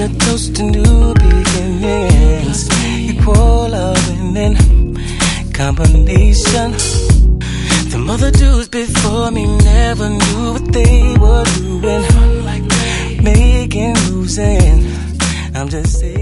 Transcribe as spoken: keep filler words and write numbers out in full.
a toast to new beginnings. Equal loving and combination. The mother dudes before me never knew what they were doing. Making, losing, I'm just saying.